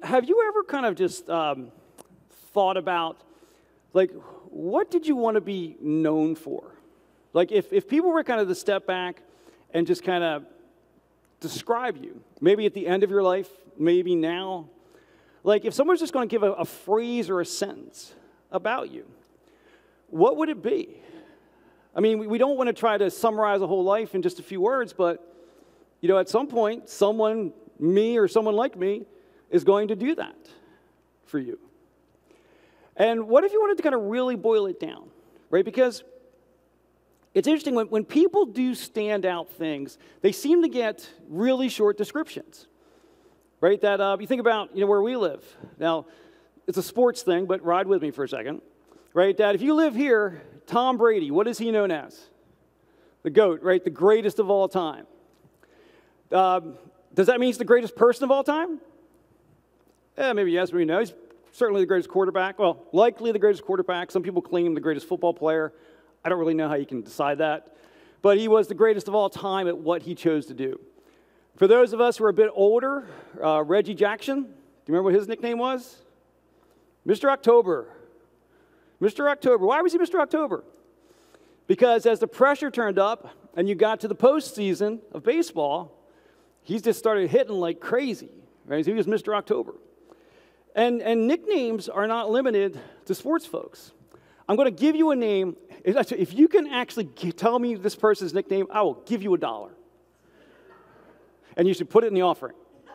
have you ever kind of just thought about, like, what did you want to be known for? Like, if people were kind of to step back and just kind of describe you, maybe at the end of your life, maybe now, like, if someone's just going to give a phrase or a sentence about you, what would it be? I mean, we don't want to try to summarize a whole life in just a few words, but, you know, at some point, someone, me or someone like me, is going to do that for you. And what if you wanted to kind of really boil it down, right? Because it's interesting, when people do standout things, they seem to get really short descriptions, right? That you think about, you know, where we live. Now, it's a sports thing, but ride with me for a second, right? That if you live here, Tom Brady, what is he known as? The GOAT, right? The greatest of all time. Does that mean he's the greatest person of all time? Yeah, maybe yes, maybe no. He's certainly the greatest quarterback. Well, likely the greatest quarterback. Some people claim the greatest football player. I don't really know how you can decide that. But he was the greatest of all time at what he chose to do. For those of us who are a bit older, Reggie Jackson, do you remember what his nickname was? Mr. October. Mr. October. Why was he Mr. October? Because as the pressure turned up and you got to the postseason of baseball, he just started hitting like crazy. Right? So he was Mr. October. And nicknames are not limited to sports folks. I'm going to give you a name. If you can actually tell me this person's nickname, I will give you $1. And you should put it in the offering.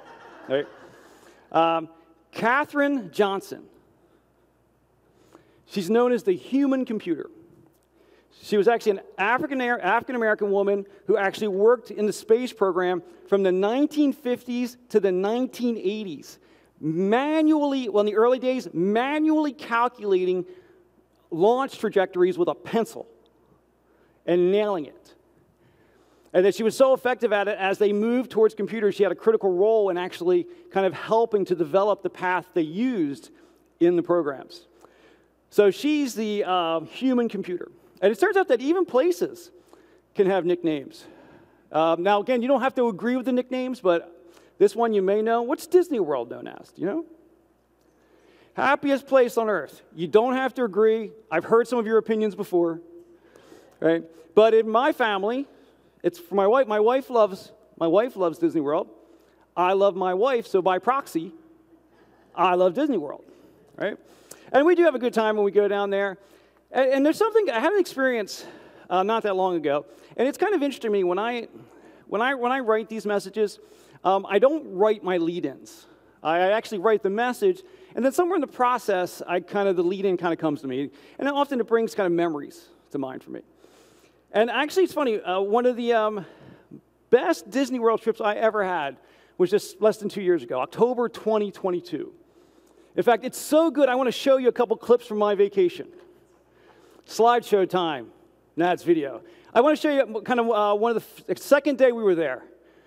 Right? Katherine Johnson. She's known as the human computer. She was actually an African-American woman who actually worked in the space program from the 1950s to the 1980s. Manually, well, in the early days, manually calculating launch trajectories with a pencil and nailing it. And that she was so effective at it, as they moved towards computers, she had a critical role in actually kind of helping to develop the path they used in the programs. So she's the human computer. And it turns out that even places can have nicknames. Now, again, you don't have to agree with the nicknames, but this one you may know. What's Disney World known as? Do you know? Happiest place on earth. You don't have to agree. I've heard some of your opinions before. Right? But in my family, it's for my wife. My wife loves Disney World. I love my wife, so by proxy, I love Disney World. Right? And we do have a good time when we go down there. And there's something, I had an experience not that long ago, and it's kind of interesting to me when I write these messages. I don't write my lead-ins. I actually write the message, and then somewhere in the process, the lead-in kind of comes to me, and then often it brings kind of memories to mind for me. And actually, it's funny. One of the best Disney World trips I ever had was just less than 2 years ago, October 2022. In fact, it's so good, I want to show you a couple clips from my vacation. Slideshow time. Nah, it's video. I want to show you kind of one of the second day we were there.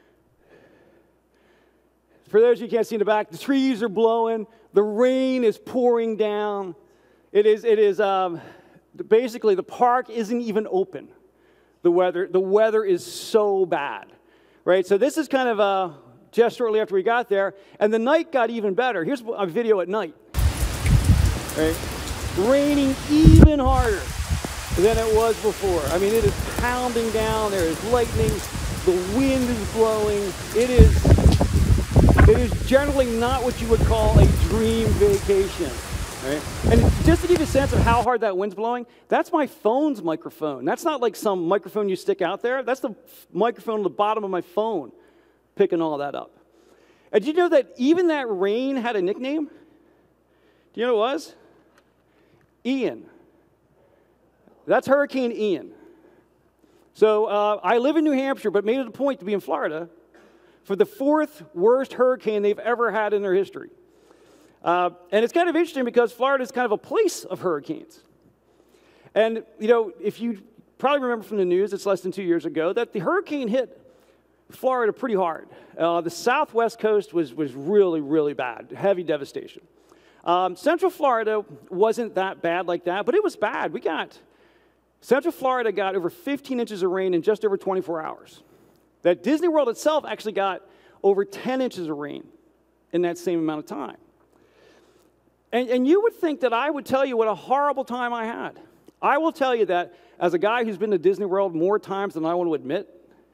For those of you who can't see in the back, the trees are blowing, the rain is pouring down. It is basically the park isn't even open. The weather is so bad, right? So this is kind of just shortly after we got there, and the night got even better. Here's a video at night. Right? Raining even harder than it was before. I mean, it is pounding down. There is lightning. The wind is blowing. It is generally not what you would call a dream vacation. Right? And just to give you a sense of how hard that wind's blowing, that's my phone's microphone. That's not like some microphone you stick out there. That's the microphone on the bottom of my phone picking all that up. And did you know that even that rain had a nickname? Do you know what it was? Ian. That's Hurricane Ian. So I live in New Hampshire, but made it a point to be in Florida for the 4th worst hurricane they've ever had in their history. And it's kind of interesting because Florida is kind of a place of hurricanes. And, you know, if you probably remember from the news, it's less than 2 years ago, that the hurricane hit Florida pretty hard. The southwest coast was really, really bad, heavy devastation. Central Florida wasn't that bad like that, but it was bad. Central Florida got over 15 inches of rain in just over 24 hours. That Disney World itself actually got over 10 inches of rain in that same amount of time. And you would think that I would tell you what a horrible time I had. I will tell you that as a guy who's been to Disney World more times than I want to admit,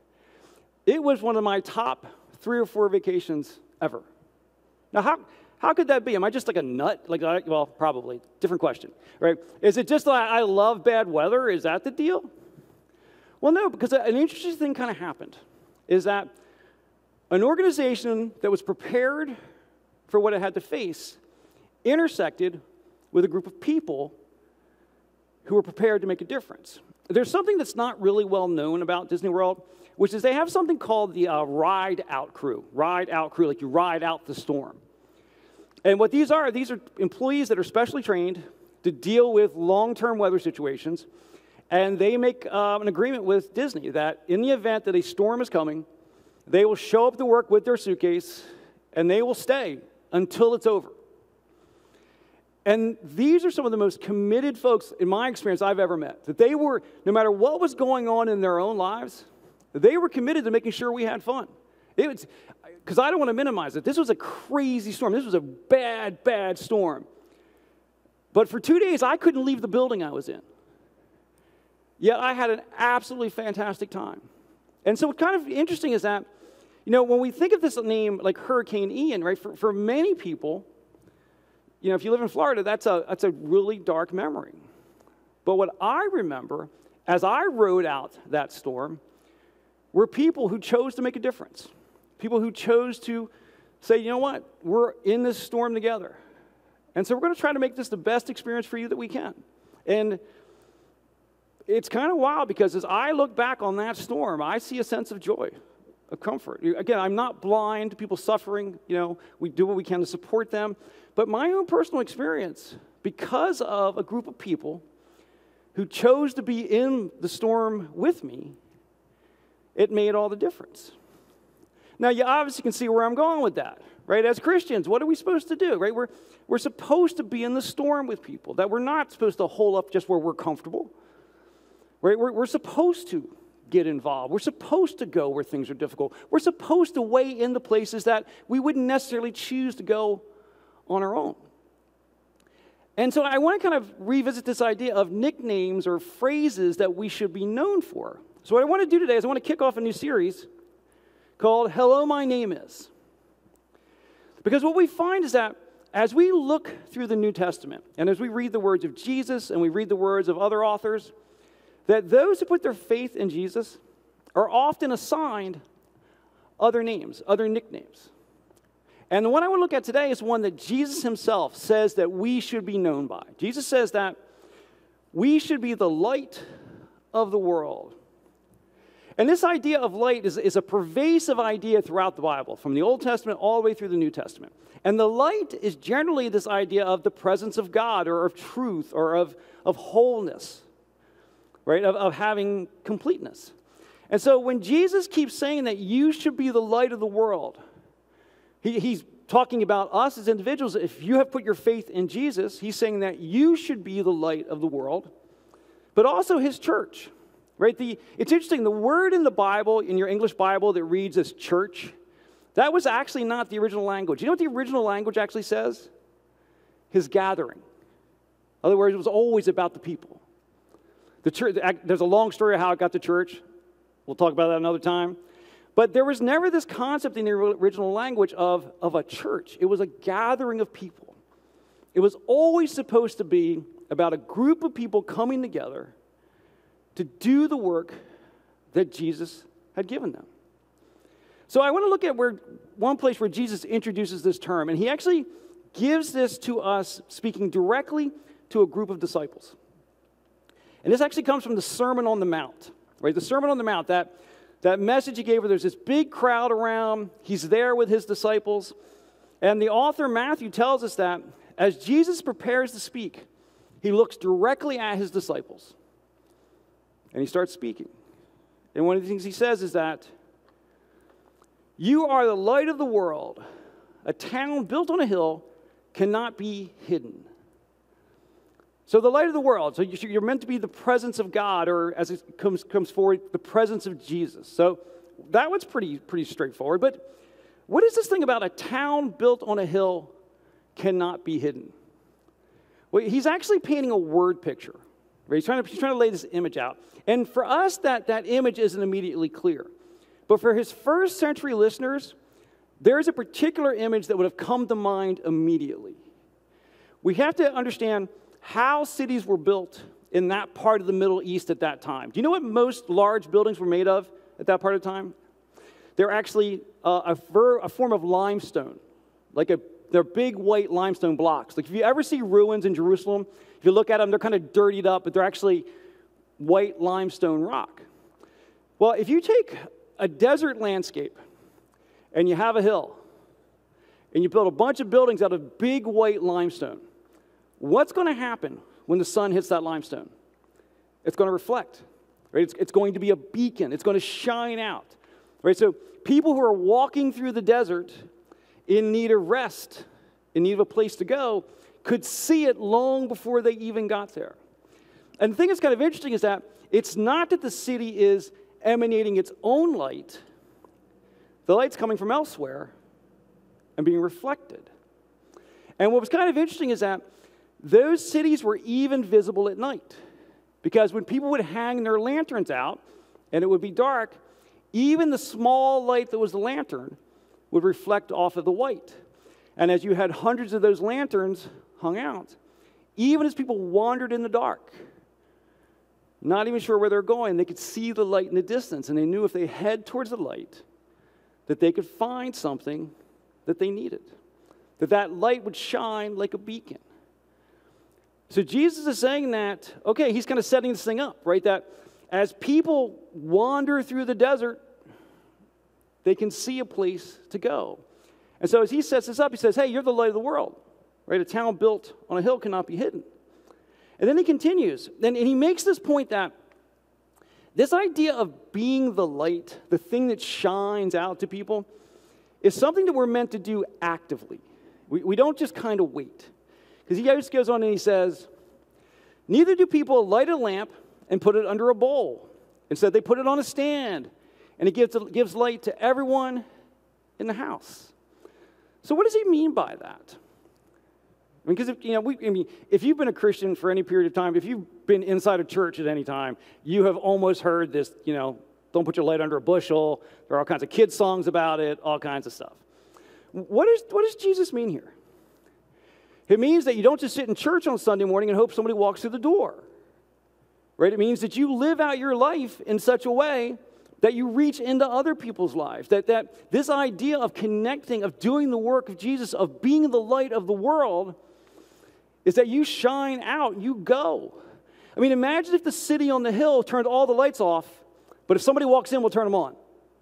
it was one of my top 3 or 4 vacations ever. Now, how could that be? Am I just like a nut? Well, probably. Different question, right? Is it just like I love bad weather? Is that the deal? Well, no, because an interesting thing kind of happened, is that an organization that was prepared for what it had to face intersected with a group of people who were prepared to make a difference. There's something that's not really well known about Disney World, which is they have something called the ride out crew. Ride out crew, like you ride out the storm. And what these are employees that are specially trained to deal with long-term weather situations, and they make an agreement with Disney that in the event that a storm is coming, they will show up to work with their suitcase, and they will stay until it's over. And these are some of the most committed folks, in my experience, I've ever met. That they were, no matter what was going on in their own lives, they were committed to making sure we had fun. Because I don't want to minimize it. This was a crazy storm. This was a bad, bad storm. But for 2 days, I couldn't leave the building I was in. Yet I had an absolutely fantastic time. And so what's kind of interesting is that, when we think of this name like Hurricane Ian, right, for many people, if you live in Florida, that's a really dark memory. But what I remember as I rode out that storm were people who chose to make a difference. People who chose to say, you know what, we're in this storm together. And so we're going to try to make this the best experience for you that we can. And it's kind of wild because as I look back on that storm, I see a sense of joy, of comfort. Again, I'm not blind to people suffering. We do what we can to support them. But my own personal experience, because of a group of people who chose to be in the storm with me, it made all the difference. Now, you obviously can see where I'm going with that, right? As Christians, what are we supposed to do, right? We're supposed to be in the storm with people, that we're not supposed to hole up just where we're comfortable, right? We're supposed to get involved. We're supposed to go where things are difficult. We're supposed to weigh in the places that we wouldn't necessarily choose to go on our own. And so I want to kind of revisit this idea of nicknames or phrases that we should be known for. So what I want to do today is I want to kick off a new series called Hello, My Name Is. Because what we find is that as we look through the New Testament and as we read the words of Jesus and we read the words of other authors, that those who put their faith in Jesus are often assigned other names, other nicknames. And the one I want to look at today is one that Jesus himself says that we should be known by. Jesus says that we should be the light of the world. And this idea of light is a pervasive idea throughout the Bible, from the Old Testament all the way through the New Testament. And the light is generally this idea of the presence of God or of truth or of wholeness, right, of having completeness. And so when Jesus keeps saying that you should be the light of the world, he's talking about us as individuals. If you have put your faith in Jesus, he's saying that you should be the light of the world, but also his church. Right? It's interesting, the word in the Bible, in your English Bible that reads as church, that was actually not the original language. You know what the original language actually says? His gathering. In other words, it was always about the people. The church, there's a long story of how it got to church. We'll talk about that another time. But there was never this concept in the original language of a church. It was a gathering of people. It was always supposed to be about a group of people coming together to do the work that Jesus had given them. So I want to look at one place where Jesus introduces this term, and he actually gives this to us speaking directly to a group of disciples. And this actually comes from the Sermon on the Mount, right? The Sermon on the Mount, that message he gave where there's this big crowd around, he's there with his disciples, and the author Matthew tells us that as Jesus prepares to speak, he looks directly at his disciples. And he starts speaking. And one of the things he says is that you are the light of the world. A town built on a hill cannot be hidden. So the light of the world. So you're meant to be the presence of God, or as it comes forward, the presence of Jesus. So that was pretty straightforward. But what is this thing about a town built on a hill cannot be hidden? Well, he's actually painting a word picture. Right? He's trying to lay this image out. And for us, that image isn't immediately clear. But for his first century listeners, there's a particular image that would have come to mind immediately. We have to understand how cities were built in that part of the Middle East at that time. Do you know what most large buildings were made of at that part of the time? They're actually a form of limestone, they're big white limestone blocks. Like if you ever see ruins in Jerusalem, if you look at them, they're kind of dirtied up, but they're actually white limestone rock. Well, if you take a desert landscape and you have a hill and you build a bunch of buildings out of big white limestone, what's going to happen when the sun hits that limestone? It's going to reflect. Right? It's going to be a beacon. It's going to shine out. Right? So people who are walking through the desert in need of rest, in need of a place to go, could see it long before they even got there. And the thing that's kind of interesting is that it's not that the city is emanating its own light. The light's coming from elsewhere and being reflected. And what was kind of interesting is that those cities were even visible at night. Because when people would hang their lanterns out and it would be dark, even the small light that was the lantern would reflect off of the white. And as you had hundreds of those lanterns hung out, even as people wandered in the dark, not even sure where they're going, they could see the light in the distance, and they knew if they head towards the light that they could find something that they needed, that light would shine like a beacon. So Jesus is saying that, okay, he's kind of setting this thing up, right? That as people wander through the desert, they can see a place to go. And so as he sets this up, he says, hey, you're the light of the world, right? A town built on a hill cannot be hidden. And then he continues, and he makes this point that this idea of being the light, the thing that shines out to people, is something that we're meant to do actively. We don't just kind of wait. Because he just goes on and he says, neither do people light a lamp and put it under a bowl. Instead, they put it on a stand, and it gives light to everyone in the house. So what does he mean by that? I mean, because if you've been a Christian for any period of time, if you've been inside a church at any time, you have almost heard this, don't put your light under a bushel. There are all kinds of kids' songs about it, all kinds of stuff. What does Jesus mean here? It means that you don't just sit in church on Sunday morning and hope somebody walks through the door. Right? It means that you live out your life in such a way that you reach into other people's lives. That this idea of connecting, of doing the work of Jesus, of being the light of the world, is that you shine out, you go. I mean, imagine if the city on the hill turned all the lights off, but if somebody walks in, we'll turn them on.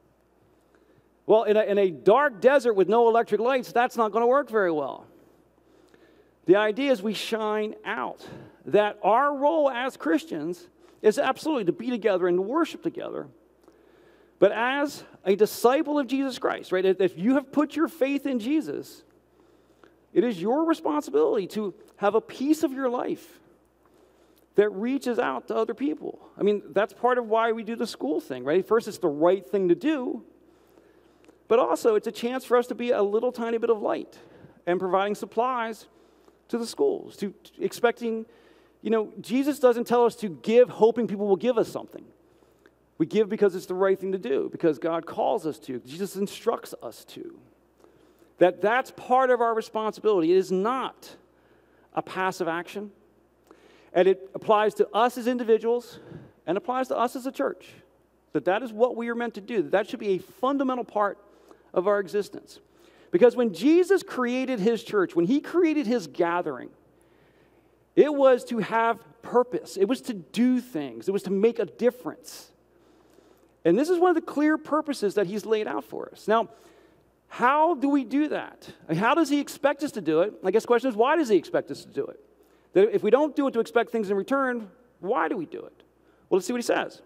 Well, in a dark desert with no electric lights, that's not going to work very well. The idea is we shine out. That our role as Christians is absolutely to be together and to worship together. But as a disciple of Jesus Christ, right, if you have put your faith in Jesus, it is your responsibility to have a piece of your life that reaches out to other people. I mean, that's part of why we do the school thing, right? First, it's the right thing to do, but also it's a chance for us to be a little tiny bit of light and providing supplies to the schools, to expecting, Jesus doesn't tell us to give hoping people will give us something. We give because it's the right thing to do, because God calls us to, Jesus instructs us to. That's part of our responsibility. It is not a passive action. And it applies to us as individuals and applies to us as a church. That is what we are meant to do. That should be a fundamental part of our existence. Because when Jesus created his church, when he created his gathering, it was to have purpose. It was to do things. It was to make a difference. And this is one of the clear purposes that he's laid out for us. Now, how do we do that? How does he expect us to do it? I guess the question is, why does he expect us to do it? That if we don't do it to expect things in return, why do we do it? Well, let's see what he says.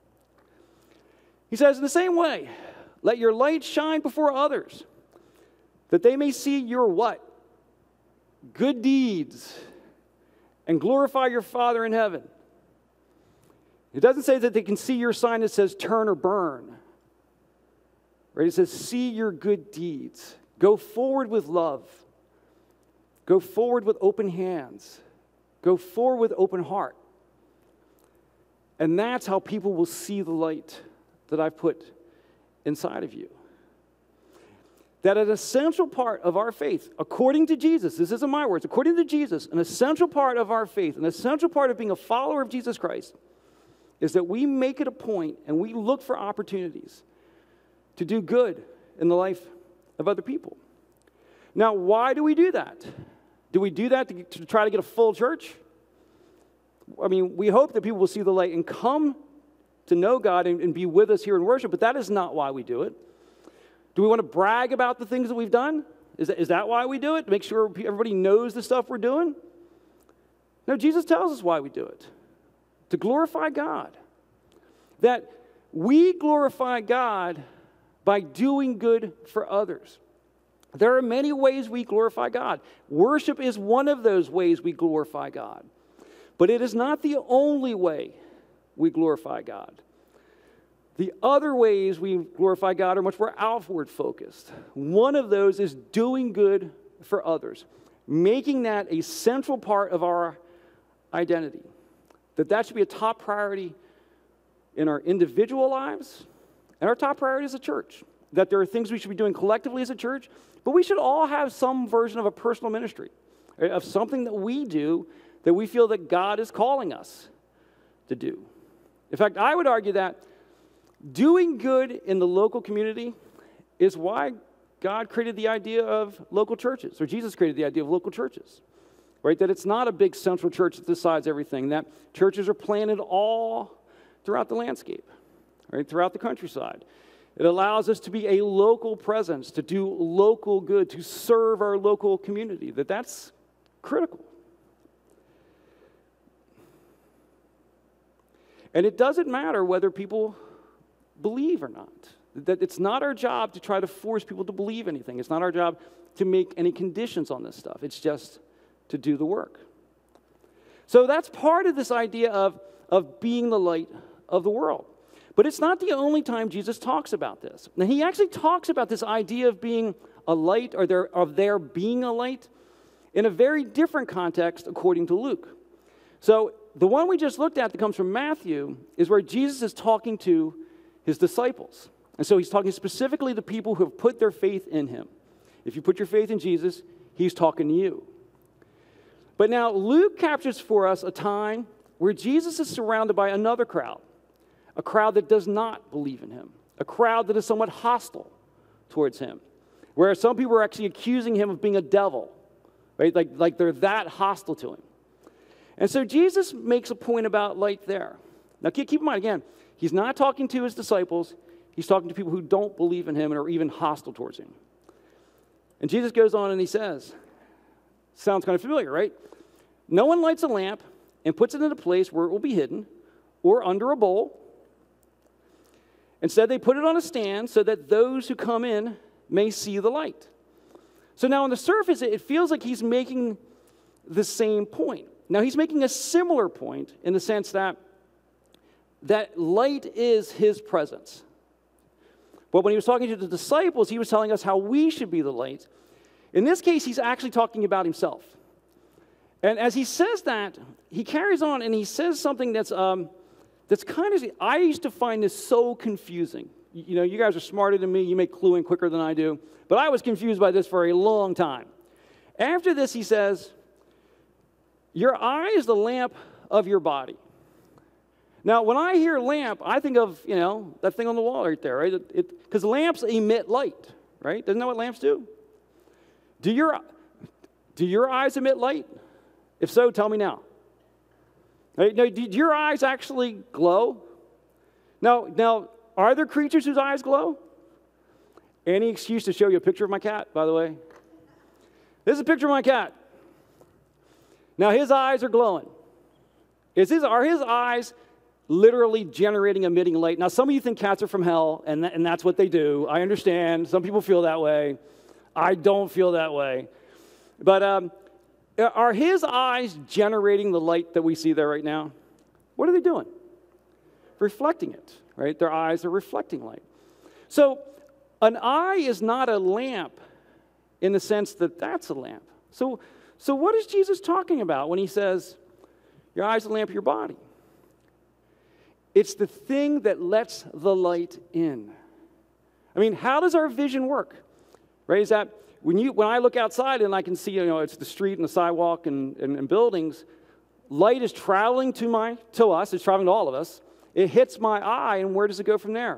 He says, in the same way, let your light shine before others, that they may see your what? Good deeds, and glorify your Father in heaven. It doesn't say that they can see your sign that says turn or burn. Right? It says see your good deeds. Go forward with love. Go forward with open hands. Go forward with open heart. And that's how people will see the light that I've put inside of you. That an essential part of our faith, according to Jesus, this isn't my words, according to Jesus, an essential part of our faith, an essential part of being a follower of Jesus Christ, is that we make it a point and we look for opportunities to do good in the life of other people. Now, why do we do that? Do we do that to try to get a full church? I mean, we hope that people will see the light and come to know God and be with us here in worship, but that is not why we do it. Do we want to brag about the things that we've done? Is that why we do it? To make sure everybody knows the stuff we're doing? No, Jesus tells us why we do it. To glorify God. That we glorify God by doing good for others. There are many ways we glorify God. Worship is one of those ways we glorify God. But it is not the only way we glorify God. The other ways we glorify God are much more outward focused. One of those is doing good for others, making that a central part of our identity. That should be a top priority in our individual lives and our top priority as a church. That there are things we should be doing collectively as a church, but we should all have some version of a personal ministry, right? Of something that we do that we feel that God is calling us to do. In fact, I would argue that doing good in the local community is why God created the idea of local churches, or Jesus created the idea of local churches, right? That it's not a big central church that decides everything, that churches are planted all throughout the landscape, right? Throughout the countryside. It allows us to be a local presence, to do local good, to serve our local community, that's critical. And it doesn't matter whether people believe or not. That it's not our job to try to force people to believe anything. It's not our job to make any conditions on this stuff. It's just to do the work. So that's part of this idea of being the light of the world. But it's not the only time Jesus talks about this. Now, he actually talks about this idea of being a light, or there being a light, in a very different context according to Luke. So the one we just looked at that comes from Matthew is where Jesus is talking to his disciples. And so he's talking specifically to people who have put their faith in him. If you put your faith in Jesus, he's talking to you. But now Luke captures for us a time where Jesus is surrounded by another crowd, a crowd that does not believe in him, a crowd that is somewhat hostile towards him, where some people are actually accusing him of being a devil, right? Like they're that hostile to him. And so Jesus makes a point about light there. Now keep in mind, again, he's not talking to his disciples. He's talking to people who don't believe in him and are even hostile towards him. And Jesus goes on and he says, sounds kind of familiar, right? No one lights a lamp and puts it in a place where it will be hidden or under a bowl. Instead, they put it on a stand so that those who come in may see the light. So now on the surface, it feels like he's making the same point. Now, he's making a similar point in the sense that light is his presence. But when he was talking to the disciples, he was telling us how we should be the light. In this case, he's actually talking about himself. And as he says that, he carries on and he says something that's kind of, I used to find this so confusing. You know, you guys are smarter than me. You may clue in quicker than I do. But I was confused by this for a long time. After this, he says, your eye is the lamp of your body. Now, when I hear lamp, I think of, that thing on the wall right there, right? Because lamps emit light, right? Isn't that what lamps do? Do your eyes emit light? If so, tell me now. Right? Now, do your eyes actually glow? Now, are there creatures whose eyes glow? Any excuse to show you a picture of my cat, by the way? This is a picture of my cat. Now, his eyes are glowing. Are his eyes literally emitting light? Now, some of you think cats are from hell, and that's what they do. I understand. Some people feel that way. I don't feel that way. But are his eyes generating the light that we see there right now? What are they doing? Reflecting it, right? Their eyes are reflecting light. So an eye is not a lamp in the sense that that's a lamp. So what is Jesus talking about when he says, Your eye is the lamp of your body. It's the thing that lets the light in. I mean, how does our vision work? Right? Is that when I look outside and I can see, it's the street and the sidewalk and buildings, light is traveling to us, it's traveling to all of us. It hits my eye, and where does it go from there?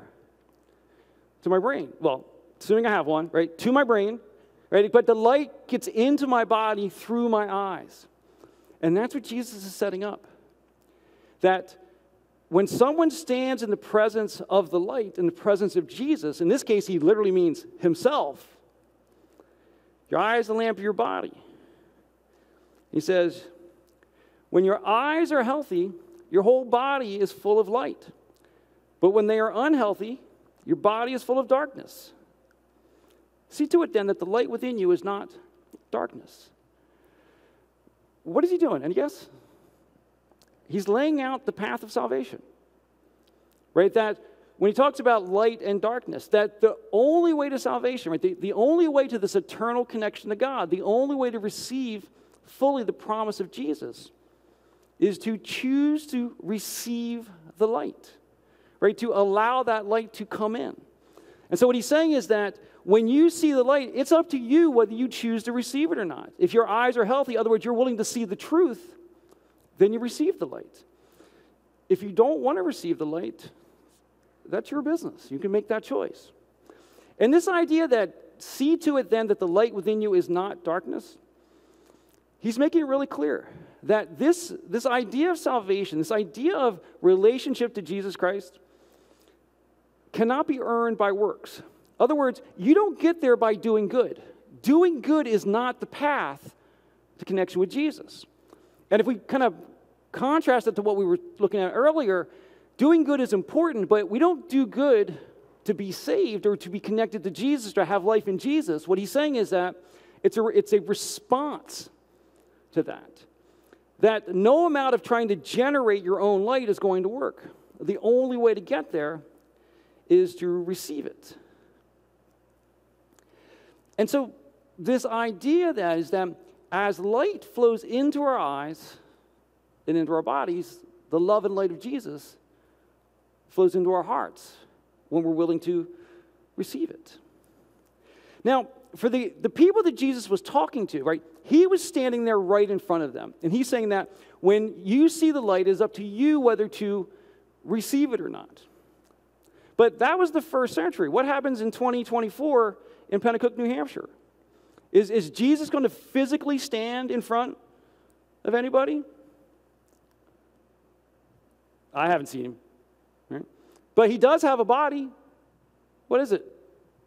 To my brain. Well, assuming I have one, right? To my brain, right? But the light gets into my body through my eyes. And that's what Jesus is setting up. That when someone stands in the presence of the light, in the presence of Jesus, in this case, he literally means himself. Your eye is the lamp of your body. He says, when your eyes are healthy, your whole body is full of light. But when they are unhealthy, your body is full of darkness. See to it then that the light within you is not darkness. What is he doing? Any guess? He's laying out the path of salvation. Right? That when he talks about light and darkness, that the only way to salvation, right? The only way to this eternal connection to God, the only way to receive fully the promise of Jesus is to choose to receive the light. Right? To allow that light to come in. And so what he's saying is that when you see the light, it's up to you whether you choose to receive it or not. If your eyes are healthy, in other words, you're willing to see the truth, then you receive the light. If you don't want to receive the light, that's your business. You can make that choice. And this idea that see to it then that the light within you is not darkness, he's making it really clear that this idea of salvation, this idea of relationship to Jesus Christ, cannot be earned by works. In other words, you don't get there by doing good. Doing good is not the path to connection with Jesus. And if we kind of contrast it to what we were looking at earlier, doing good is important, but we don't do good to be saved or to be connected to Jesus, to have life in Jesus. What he's saying is that it's a response to that. That no amount of trying to generate your own light is going to work. The only way to get there is to receive it. And so this idea that is that as light flows into our eyes and into our bodies, the love and light of Jesus flows into our hearts when we're willing to receive it. Now, for the people that Jesus was talking to, right, he was standing there right in front of them. And he's saying that when you see the light, it's up to you whether to receive it or not. But that was the first century. What happens in 2024 in Pennacook, New Hampshire? Is Jesus going to physically stand in front of anybody? I haven't seen him. Right? But he does have a body. What is it?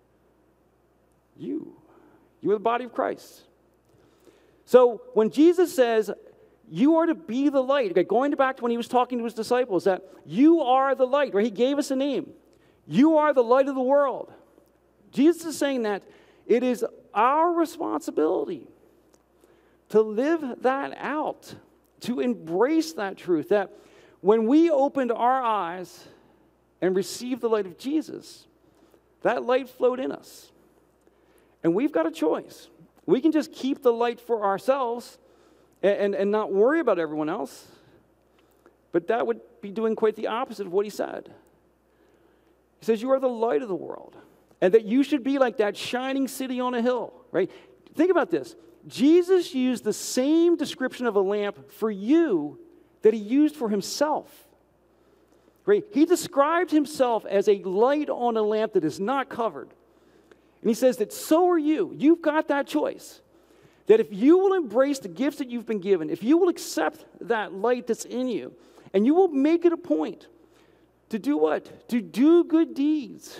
You. You are the body of Christ. So when Jesus says, you are to be the light, okay, going back to when he was talking to his disciples, that you are the light, right? He gave us a name. You are the light of the world. Jesus is saying that it is our responsibility to live that out, to embrace that truth, that when we opened our eyes and received the light of Jesus, that light flowed in us. And we've got a choice. We can just keep the light for ourselves and not worry about everyone else, but that would be doing quite the opposite of what he said. He says, you are the light of the world, and that you should be like that shining city on a hill, right? Think about this. Jesus used the same description of a lamp for you that he used for himself, right? He described himself as a light on a lamp that is not covered. And he says that so are you. You've got that choice. That if you will embrace the gifts that you've been given, if you will accept that light that's in you, and you will make it a point to do what? To do good deeds.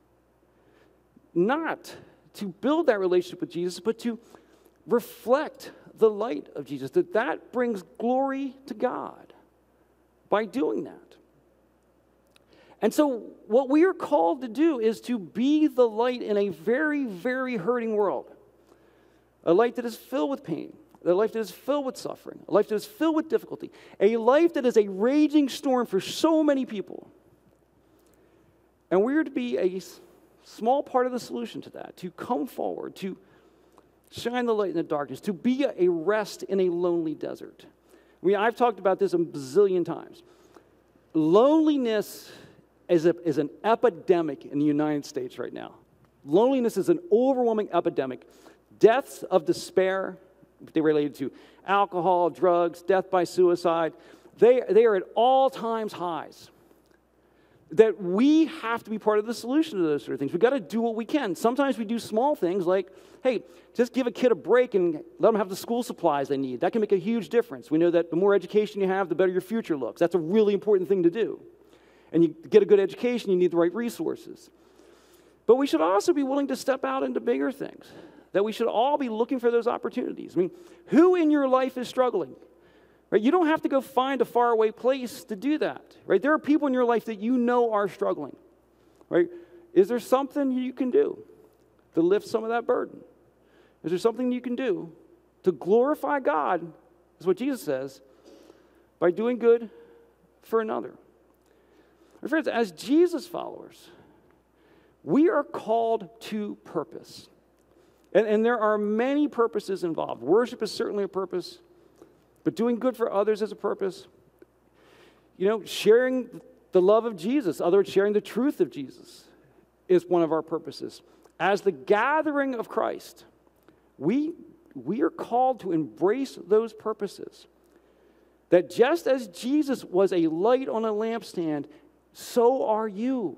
Not to build that relationship with Jesus, but to reflect the light of Jesus. That brings glory to God by doing that. And so what we are called to do is to be the light in a very, very hurting world. A light that is filled with pain. A life that is filled with suffering. A life that is filled with difficulty. A life that is a raging storm for so many people. And we are to be a small part of the solution to that. To come forward. To shine the light in the darkness. To be a rest in a lonely desert. I mean, I've talked about this a bazillion times. Loneliness is an epidemic in the United States right now. Loneliness is an overwhelming epidemic. Deaths of despair, they related to alcohol, drugs, death by suicide, they are at all-time highs. That we have to be part of the solution to those sort of things. We've got to do what we can. Sometimes we do small things like, hey, just give a kid a break and let them have the school supplies they need. That can make a huge difference. We know that the more education you have, the better your future looks. That's a really important thing to do. And you get a good education, you need the right resources. But we should also be willing to step out into bigger things. That we should all be looking for those opportunities. I mean, who in your life is struggling? Right? You don't have to go find a faraway place to do that. Right? There are people in your life that you know are struggling. Right? Is there something you can do to lift some of that burden? Is there something you can do to glorify God, is what Jesus says, by doing good for another? My friends, as Jesus followers, we are called to purpose. And there are many purposes involved. Worship is certainly a purpose. But doing good for others is a purpose. You know, sharing the love of Jesus, in other words, sharing the truth of Jesus is one of our purposes. As the gathering of Christ, we are called to embrace those purposes. That just as Jesus was a light on a lampstand, so are you.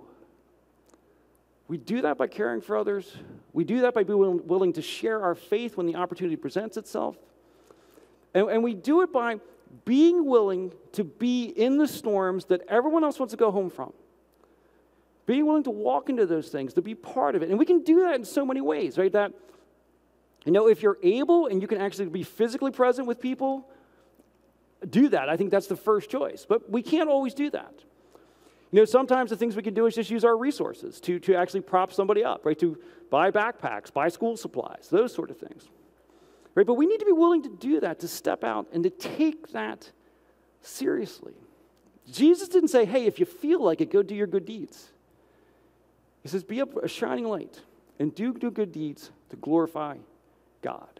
We do that by caring for others. We do that by being willing to share our faith when the opportunity presents itself. And we do it by being willing to be in the storms that everyone else wants to go home from. Being willing to walk into those things, to be part of it. And we can do that in so many ways, right? That, you know, if you're able and you can actually be physically present with people, do that. I think that's the first choice. But we can't always do that. You know, sometimes the things we can do is just use our resources to actually prop somebody up, right? To buy backpacks, buy school supplies, those sort of things. Right? But we need to be willing to do that, to step out and to take that seriously. Jesus didn't say, hey, if you feel like it, go do your good deeds. He says, be a shining light and do good deeds to glorify God.